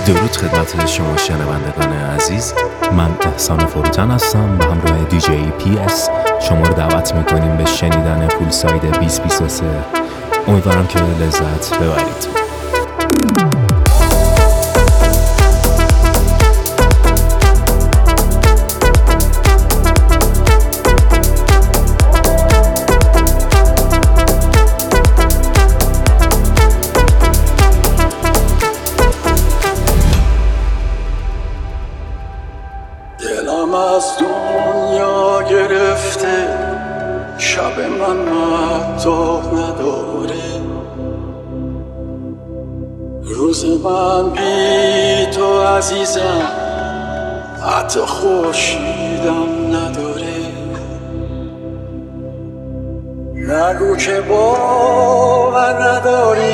درود خدمت شما شنوندگان عزیز، من احسان فروتن هستم و همراه دیجی پی اس شما رو دعوت میکنیم به شنیدن پولساید 2023. امیدوارم که لذت ببرید. دلم از دنیا گرفته، شب من مهتاب نداره، روز من بی تو عزیزم حتی خورشیدم نداره. نگو که باور نداری،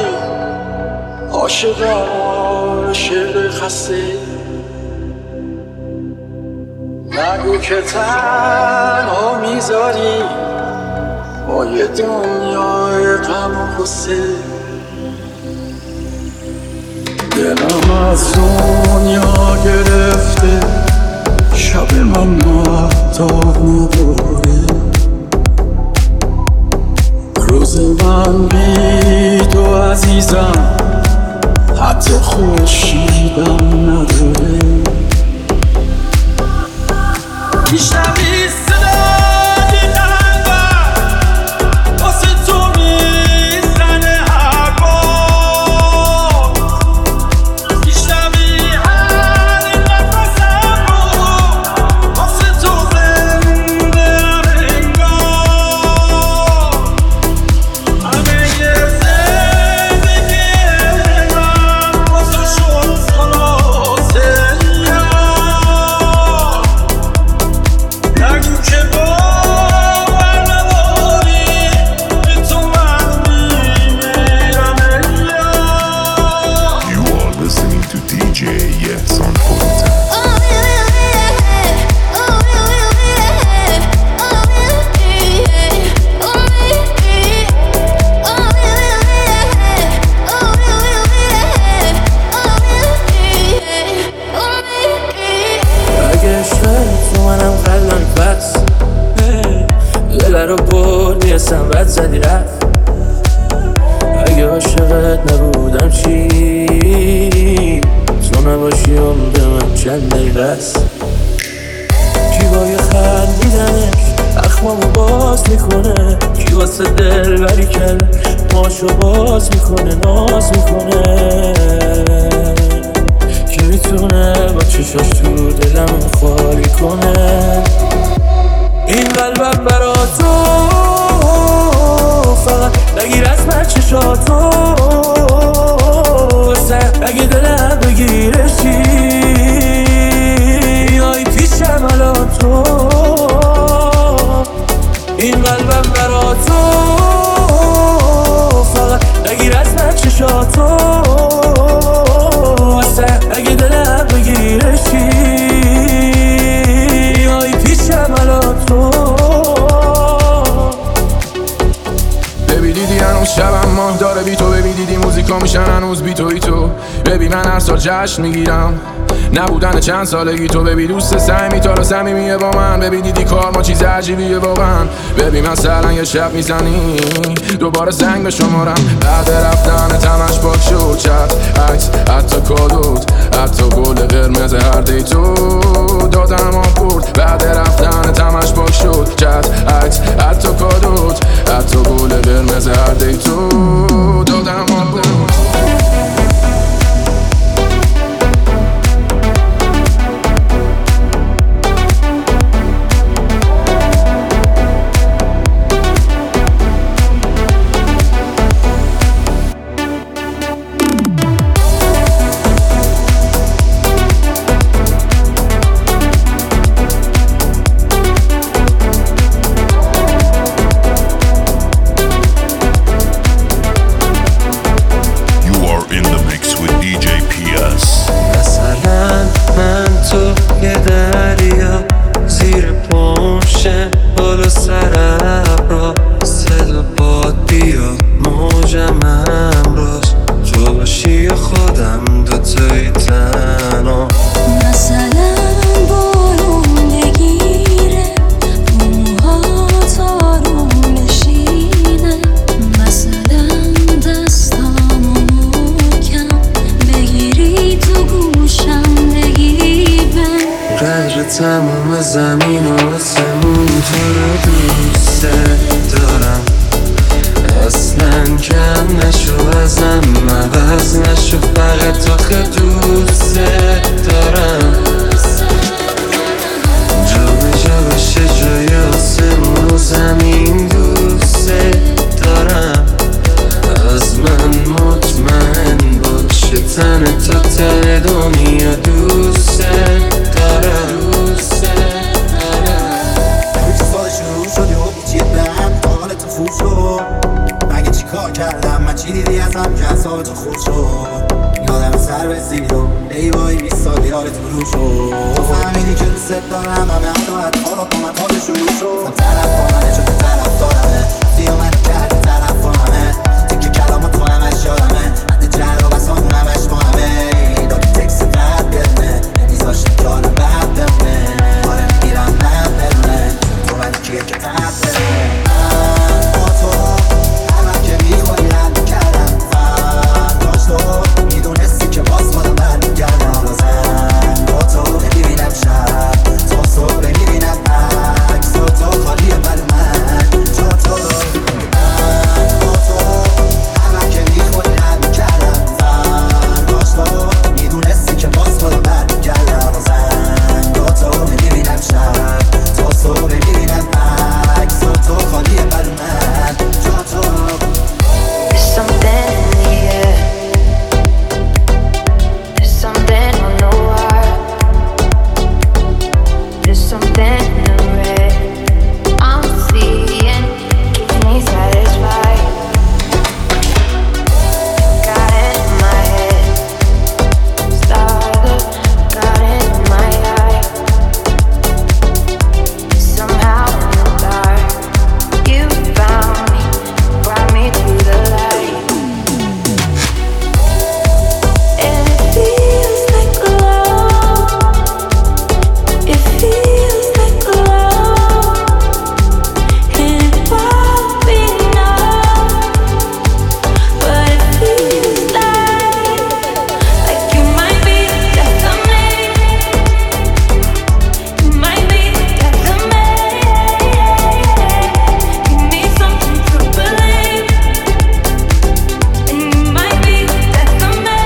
عاشقم شعر خسته. نگو که تنها میذاری با یه دنیای غم و غصه. دلم از دنیا گرفته، شب من مهتاب نداره، روز من بی تو عزیزم حتی خورشیدم نداره. میشنوی صدای قلبم واسه تو میزنه هر بار، میشنوی هر نفسم رو واسه تو زنده انگار. همه زندگی من واسه شد خلاصه. دل رو بردی اسم بد زدی رفت، اگه عاشقت نبودم چی؟ تو نباشی عمر من چند دقیقه است. کی با یه خندیدنش اخمامو باز میکنه، کی واسه دل بری کرده ماشو باز میکنه ناز میکنه، کی میتونه با چشاش تو دلم خالی کنه. این قلبم برا تو فقط نگیر از من چشاتو، اگه دلم بگیره چی؟ آی پیشم الان تو. این قلبم برا تو فقط نگیر از من چشاتو، اگه دلم بگیره چی؟ آی پیشم الان تو. ببی دیدی هنوز شبم ماه داره بی تو، ببی دیدی موزیکا میشن هنوز بی توی تو. ببی من هر سال جشن میگیرم نبودن چند سالگی تو. ببی دوست سمیتارو صمیمیه با من، ببی دیدی کار ما چیز عجیبیه واقعا. ببی مثلا یه شب میزنی دوباره زنگ به شمارم، بعد رفتن تمش پاک شد چت عکس حتی کادوت حتی گل قرمز هر دیتو دادم آورد. بعد رفتن تمش پاک شد چت عکس حتی کادوت حتی گل قرمز هر دیتو دادم آورد. تموم زمین و آسمون تو رو دوست دارم. اصلا کم نشو ازم، عوض نشو، فقط آخه دوست دارم. جا به جا بشه جای آسمون و زمین، دوست دارم. از من مطمئن باشه، تن تا ته دنیا دوست دارم. سال شروع شد و پیچید بهم حال تو خوب شد. مگه چی کار کردم من، چی دیدی ازم که اصاب تو خود شد؟ یادم سر رسید و ایوایی 20 سال یاد تو رو شد. تو فهمیدی که دوست دارم، همه حتی حالا با من حال شروع شد. طرف با منه چون طرف دارمه، سیا منو کردی طرف با همه. تیکه کلام تو همش یادمه، حد جر و بسا همش با همه. دادی تکس قد بدونه، نمیذاشتی کارم بد بمونه. آره میگیرم من بدونه، تو منی کیه که تب بده. من با تو همه که میخوری رد میکردم، فرداش تو میدونستی که باز خودم برمیگردم. بازم با تو نمیبینم شب تا صبح، میبینم عکس تو خالیه بر من جا تو. من با تو همه که میخوری رد میکردم، فرداش تو میدونستی که باز خودم برمیگردم. بازم با تو نمیبینم شب تا صبح، میبینم عکس تو خالیه بر من جا تو. There's something in the air. There's something I don't know why. There's something in the red I'm seeing, keeps me satisfied. Got it in my head, started, got it in my eye. Somehow in the dark, you found me, brought me to the light. And it feels like love. It feels like love. And it won't be enough, but it feels like you might be the death of me. You might be the death of me. You need something to believe, and you might be the death of me.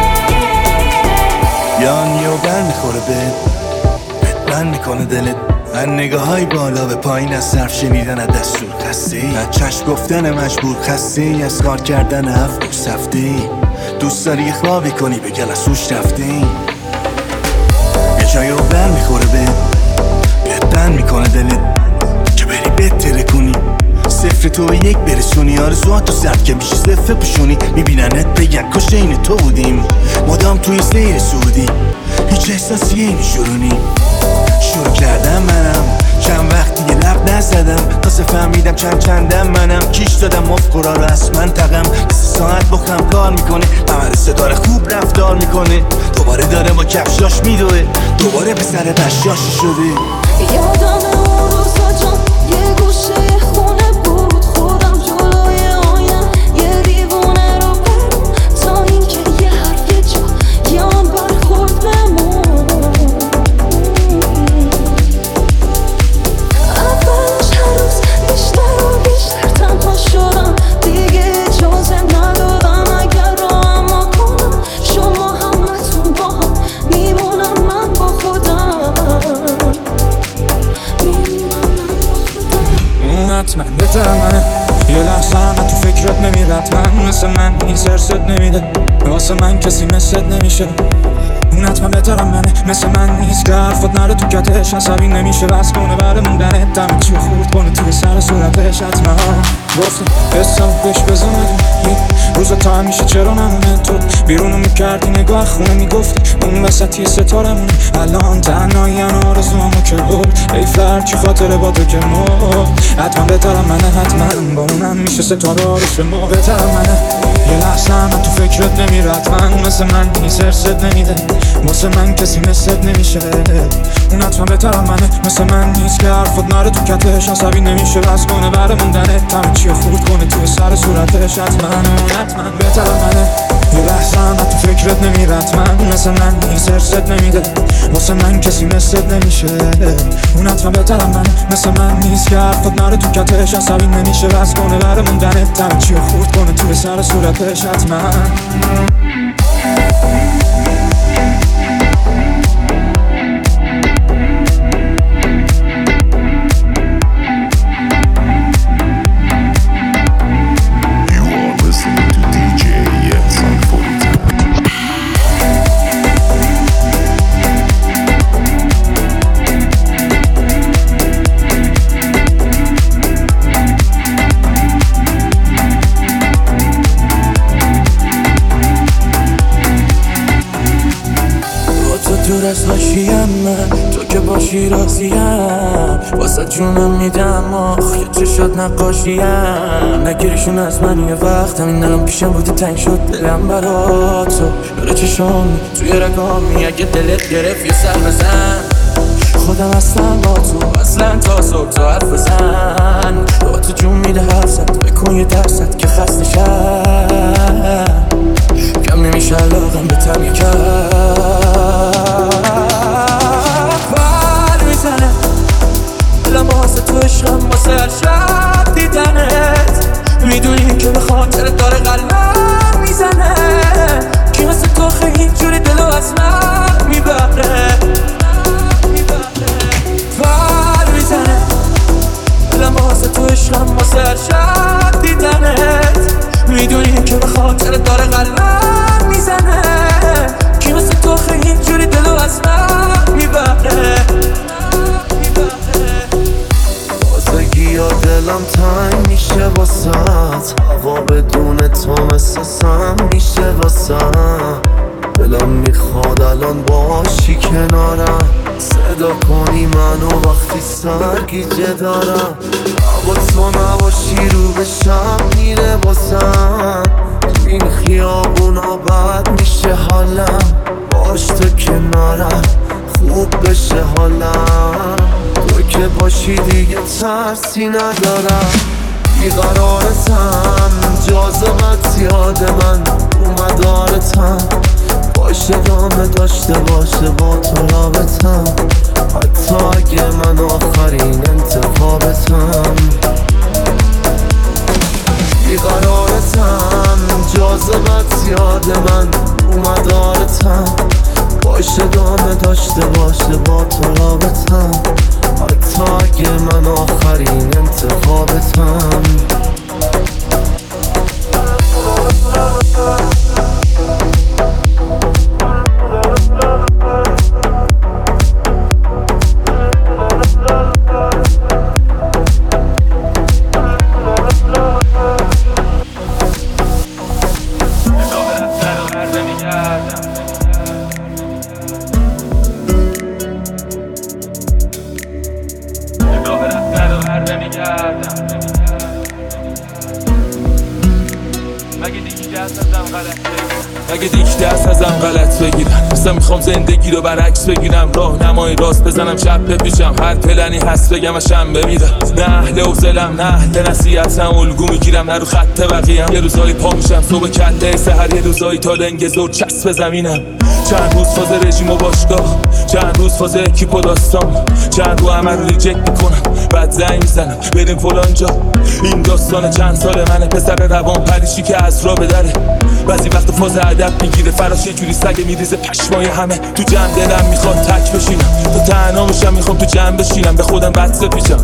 یان یو بر میخوره بند میکنه دلت. من نگاه های بالا به پایین از صرف شنیدن از دستور خسته ای، از چشم گفتن مجبور خسته ای، از کار کردن هفت روز هفته ای. دوست داری یه خوابی کنی به گلسوش رفته ای. یه جایی رو بر میخوره بند میکنه دلت که بری بهتره کنی. صفر تو به یک برسونی، آرزوهاتو سرد که میشه صفر پوشونی. میبیننت بگن کاش این تو بودیم، مدام توی سیر سعودی. هیچ احساسی نمیشورونی. شروع کردم منم، چند وقت دیگه لب نزدم، تازه فهمیدم چندم منم. کیش دادم مفکرا رو از منطقم، 3 ساعت با خم کار میکنه، مدرسه داره خوب رفتار میکنه. دوباره داره با کفشاش میدوه، دوباره به سر بشاشی شده. یادم اون روزا جان، یه گوشه خونه بود، خودم جلوی آینه یه دیوونه رو برم، تا اینکه یه حرف یه جا یان برخورد بمون. اولش هر روز بیشتر و بیشتر تنها شدم، دیگه اجازه ندادم اگر رو اما کنم. شما همتون با هم میمونم، من با خودم. حتما بهترم منه، یه لحظه هم تو فکرت نمیره. حتما مثل من نیست، ارست نمیده واسه من کسی مثلت نمیشه. اون حتما بهترم منه، مثل من نیست که حرفات نره تو کتش. عصبی نمیشه بس کنه بره موندنه، دمه چی خورد کنه توی سر صورتش. حتما گفتم حسم بهش بزنم یه روز تا همیشه چرا نمونه. تو بیرونو میکردی نگاه خونه میگفتی اون وسطی ستارمونه. الان تنهایی آرزوامو که بود، ای فرد چی خاطره با تو که مرد. حتما بهترم منه، حتما با اونم میشه ستاره آرش ما. بهترم منه، یه لحظه هم تو فکرت نمیره. حتما مثل من نیست، ارست نمیده واسه من کسی مثلت نمیشه. اون حتما بهترم منه، مثل من نیست که حرفات نره تو کتش. عصبی نمیشه بس کنه بره موندنه، همه چی خورد کنه توی سر صورتش. حتما بهترم منه، یه لحظه هم تو فکر فکرت نمیرد من مثل من نیست ارست نمیده واسه من کسی مثلت نمیشه اون حتما بهترم من مثل من نیست که حرفت نره تو کتش عصبی نمیشه بس کنه بره موندنت همه چی رو خورد کنه توی سر صورتش حتما دور از باشیم من تو که باشی راضیم واسه جونم میدم آخ یه چشات نقاشیم نگیریشون از من یه وقت همین الان پیشم بودی تنگ شد دلم برا تو داره چشامی توی رگامی اگه دلت گرفت یه سر بزن خودم هستم با تو اصلا تا صبح تا حرف بزن با تو جون میده حرفت بکن یه درصد که خسته شد کم نمیشه علاقم به تم بر میزنه دلم واسه تو عشقم واسه هر شب دیدنت میدونی که به خاطرت داره قلبم میزنه کی واسه تو خیلی جوری دلو از من میبره بر میزنه دلم واسه تو عشقم واسه هر شب دیدنت میدونی که به خاطرت داره قلبم میزنه کی واسه تو خیلی جوری دلو از من میبره بازگی یا دلم تنگ میشه واسط هوا بدون تو مثل سم میشه واسم دلم میخواد الان باشی کنارم صدا کنی منو وقتی سرگیجه دارم با تو نباشی رو به شم میره واسم این خیابونا بد میشه حالم باش تو کنارم خوب بشه حالم تو که باشی دیگه ترسی ندارم بیقرارتم جاذبت یاد من اومدارتم باشه دامه داشته باشه با تو رابطم حتی اگه من آخرین انتخابتم بیقرارتم جاذبت یاد من اومدارتم باشه دامه داشته باشه با تو رابطم حتی اگه من آخرین انتخابتم اگه دیگه دست ازم غلط بگیرن مثلا میخوام زندگی رو برعکس بگیرم راه نمای راست بزنم چپ بپیشم هر پلنی هست بگم و شنبه میرم نه اهل حوصلم نه اهل نصیحتم الگو میگیرم نه رو خط بقیه‌ام یه روزایی پا میشم صبح کله سحر یه روزایی تا لنگ زور چسب زمینم چند روز فاز رژیم و باشگاه چند روز فاز اکیپ و داستان چند رو عمل ریجکت میکنم بعد زنگ میزنم بریم فلان جا این داستان چند سال منه پسر روان پریشی که از راه بدره بعضی وقت فاز ادب میگیره فراش یه جوری سگ میریزه پشمای همه تو جمع دلم میخواد تک بشینم تو تنها میشم میخوام تو جمع بشینم به خودم بد بپیچم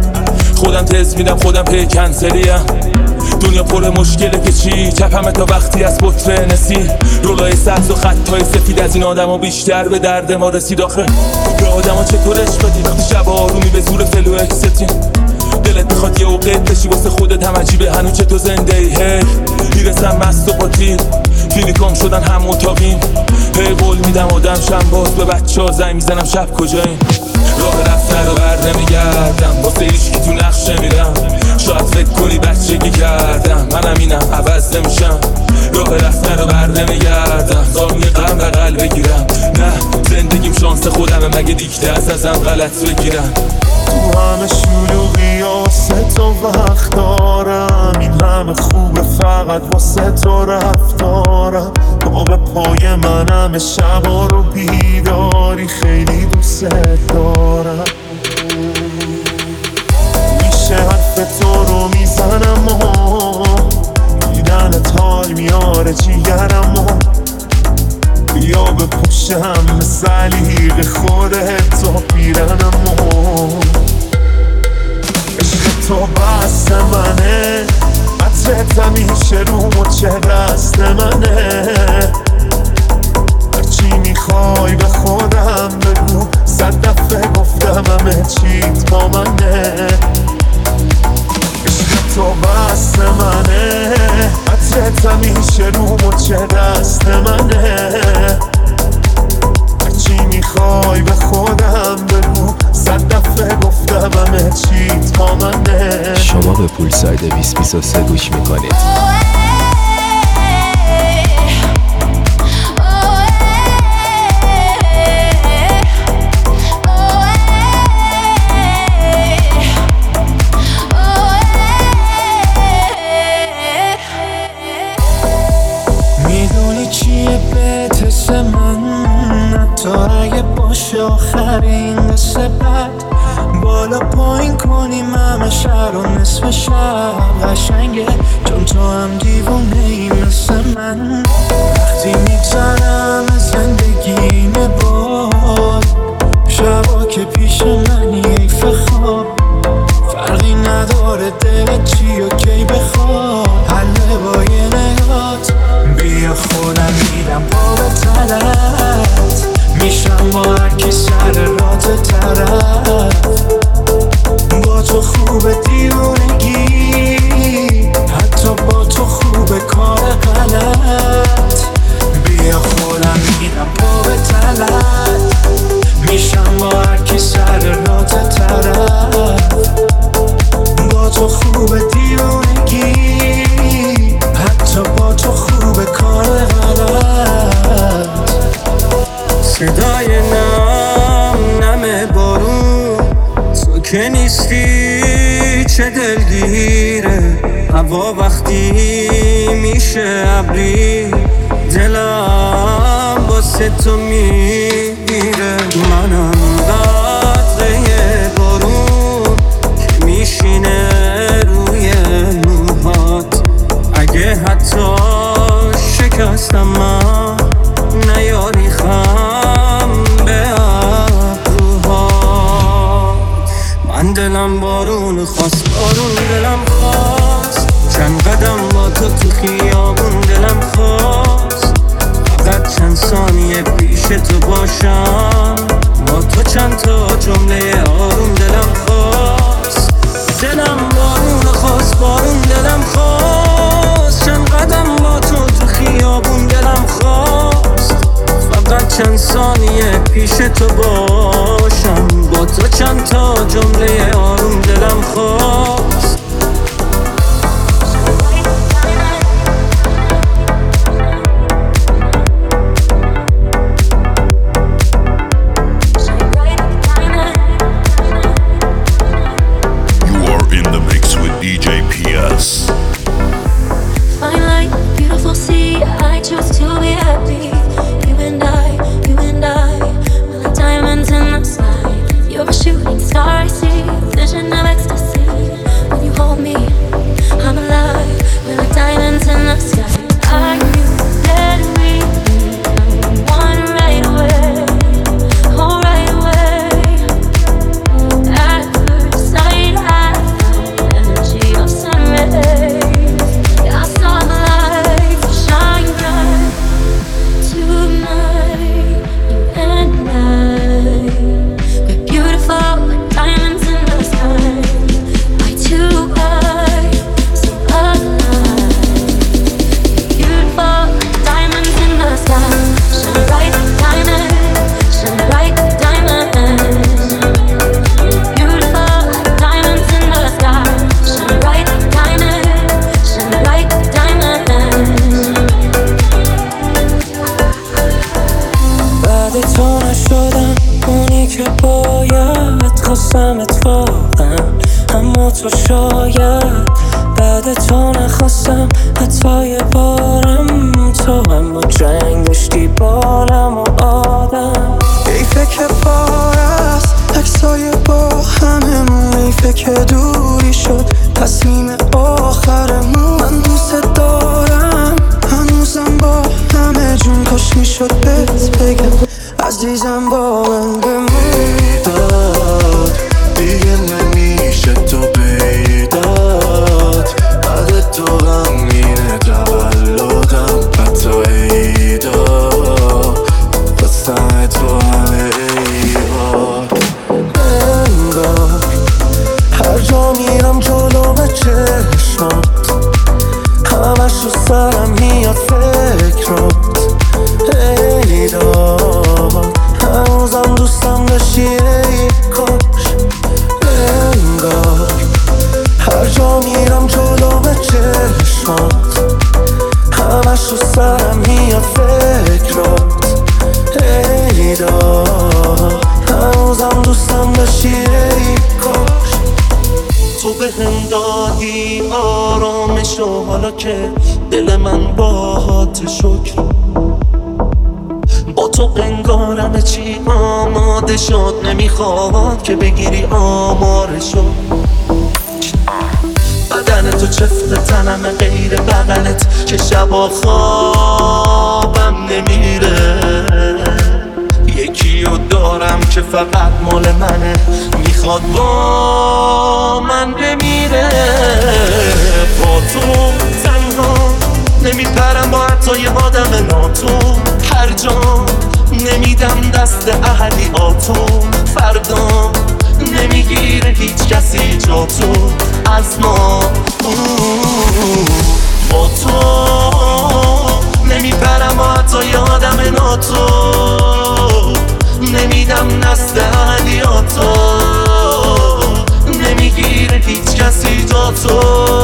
خودم تز میدم خودم پی کنسلیم دنیا پر مشکله که چی چپمه تا وقتی از بطره نسی رولای سبز و خطای سفید از این آدم ها بیشتر به درد ما رسید آخه به آدم ها چطورش بدی وقتی شب آرومی به زور فلو اکستیم دلت میخواد یه اوقت بشی واسه خودت هم عجیبه هنو چه تو زنده ای هی میرسم مست و پاتیر کلینیکام شدن هم اتاقیم هی قول میدم آدم شم باز به بچه ها زنگ میزنم شب کجاییم راه رفتن رو بر نمیگردم واسه هیچکی تو نقشه میرم شاید فکر کنی بچگی کردم منم اینم عوض نمیشم راه رفتن رو بر نمیگردم دارم یه غم بغل بگیرم نه زندگیم شانس خودمه مگه دیگه ازم غلط بگیرم تو همه شلوغی واسه تو وقت دارم این همه خوبه فقط واسه تو رفتارم با به خوابهای من همه شبا رو بیداری خیلی دوست دارم. میشه حرف تو رو میزنم و دیدنت حال میاره جیگرم و بیا بپوشم سلیق خودت تا پیرنم و عشق تو بست منه، عطرت همیشه رو مچه دست منه. هرچی میخوای به خودم بگو، 100 دفعه گفتم همه چیت با منه. عشق تو بست منه، عطرت همیشه رو مچه دست منه. هرچی میخوای به خودم بگو، 100 دفعه گفتم همه چیت با منه. شما به پولساید 2023 گوش میکنید. میدونی چیه بهت من، حتی اگه باشه آخرین قصه بد. بالا پایین کنیم همه شهر و نصف شب قشنگه، چون تو هم دیوونه ای مثل من. وقتی میگذرم از زندگی باد، شبا که پیش منی حیف خواب. فرقی نداره دلت چی و کی بخواد، حله با یه نگات. بیا خودم میدم پا به تلت، میشم با هرکی سر رات طرف. با تو خوبه دیوونگی، حتی با تو خوبه کار غلط. بیا خودم میدم پا به تلت، میشم با هرکی سر رات طرف. با تو خوبه دیوونگی، حتی با تو خوبه کار غلط. صدای نم بارون، تو که نیستی چه دلگیره. هوا وقتی میشه ابری، دلم واسه تو میگیره. منم قطره بارون که میشینه روی موهات. اگه حتی شکستم من، نیاری خم به ابروها. من دلم بارون خواست، بارون دلم خواست. چند قدم با تو خیابون دلم خواست. فقط چند ثانیه پیش تو باشم، با تو چند تا جمله آروم دلم خواست. دلم بارون خواست، بارون دلم خواست. چند قدم با تو خیابون دلم خواست. فقط چند ثانیه پیش تو باشم، با تو چند تا جمله آروم دلم خواست. خواستم اتفاقا، اما تو شاید بعد تو نخواستم حتی یه بارم، تو هم با جنگ داشتی بالم و آدم. حیفه که بار است عکسای با هممون، حیفه که دوری شد تصمیم آخرمون. من دوست دارم هنوزم با همه جون، کاش میشد بهت بگم عزیزم با من بمون. داد دیگه نمیشه تو بیداد، بعد تو غمینه تولدم حتی عیدا، بستن تو همه ایوار. انگار هر جا میرم جلو به چشمات، همش رو سرم میاد فکرات. ای داد هنوزم دوستم داشتی ای کاش. انگار هر جا میرم جلو به چشمات، همش رو سرم میاد فکرات. ای داد هنوزم دوستم داشتی ای کاش. تو به هم دادی آرامش و حالا که دل من باهات شکر، با تو انگارم چی آماده شد، نمیخواد که بگیری آمارشو. بدن تو چفت تنم غیر بغلت که شبا خوابم نمیره. یکی رو دارم که فقط مال منه، میخواد با من بمیره. با تو تنها نمیپرم با حتی یه آدم ناتو، هر جا نمیدم دست اهلی آتو. فردا نمیگیره هیچ کسی جا تو از ما. با تو نمیپرم با حتی یه آدم ناتو، نمیدم دست اهلی آتو. نمیگیره هیچ کسی جا تو.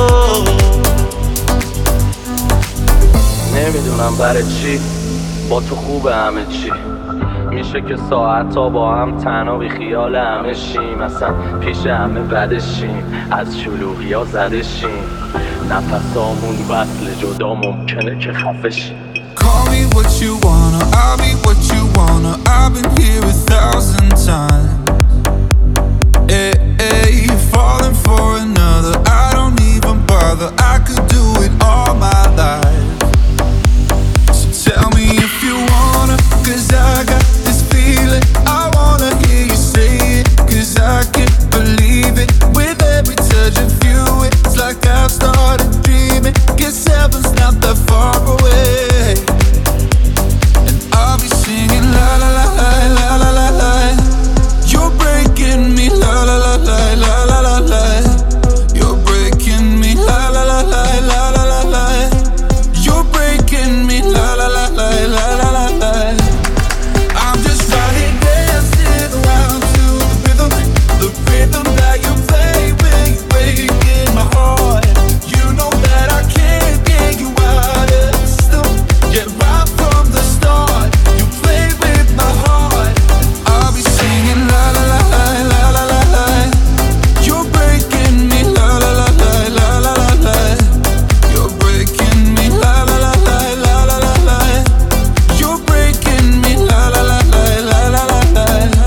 نمیدونم برای چی با تو خوبه همه چی، میشه که ساعت تا با هم تنها بی خیال همه شیم، اصلا پیش همه بدشیم، از شلوغی ها زدشیم، نفسامون وصل جدا ممکنه که خفشیم. Call me what you wanna, I'll be what you wanna. I've been here 1,000 times. Hey, hey, falling for another, I don't even bother. I could do it all my life. Tell me if you wanna, cause I got this feeling. I wanna hear you say it, cause I can't believe it. With every touch of you, it's like I've started dreaming. Guess heaven's not that far away. And I'll be singing la la la la la la la la. You're breaking me la la la la la la la la. You're breaking me la la la la la la la la. You're breaking me la la la la la la la la. I'm just trying dancing around to the rhythm that you play when you're breaking my heart. You know that I can't get you out of the system. Yeah, right from the start, you play with my heart. I'll be singing la la la la la la la la. You're breaking me la la la la la la la la. You're breaking me la la la la la la la la. You're breaking me la la la la la la la la.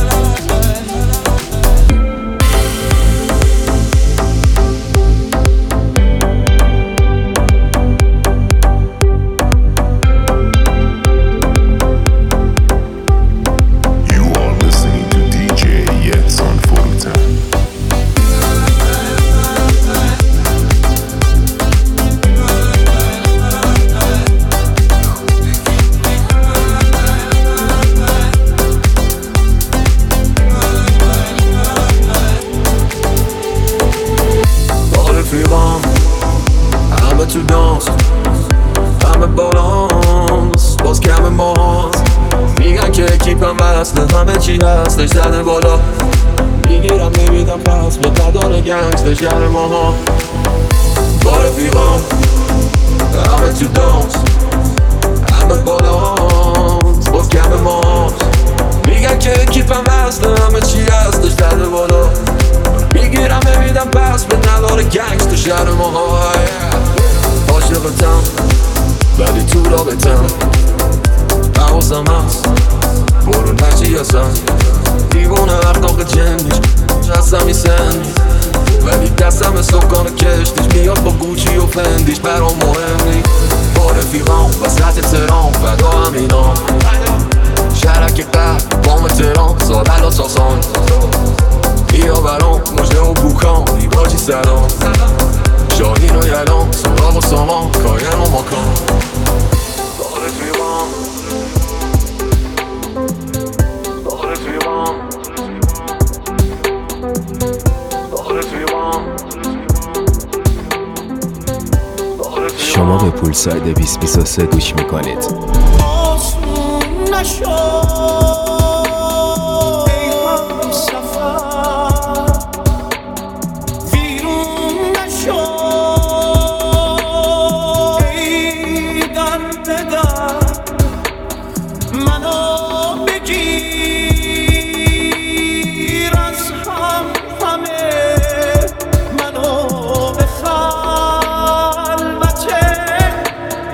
You are listening to DJ Yes on Full Time. با رفیقام همه تو دانس، همه بالانس، باز کم ماست. میگن که کیپم وصله، همه چی هستش زده بالا. میگیرم نمیدم پس به قدار گنگستر شهر ماها. با رفیقام همه تو دانس، همه بالانس، باز کم ماست. میگن که کیپم وصله، همه چی هستش زده بالا. میگیرم نمیدم پس به نداره گنگستر شهر ماها. حواسم هست برون هرچی هستم دیوونه اخلاق جنیش هستم این سندی ولی دستم سکان کشتیش میاد با گوچی و فندیش برام مهم نی با رفیقام وسط ترام فدا همینام شرک قهر بام ترام زادل و ساسان بیا برام مجده و بوکان ایباجی سلام شاهین و یلام سراغ و سامان کاین و ماکان با رفیقام با رفیقام با رفیقام شما به پولساید 2023 گوش میکنید. آسون نشو ای همسفر ویرون نشو ای در به در منو بگیر از همه منو به خلوت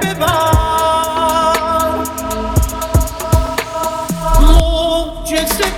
ببر معجزه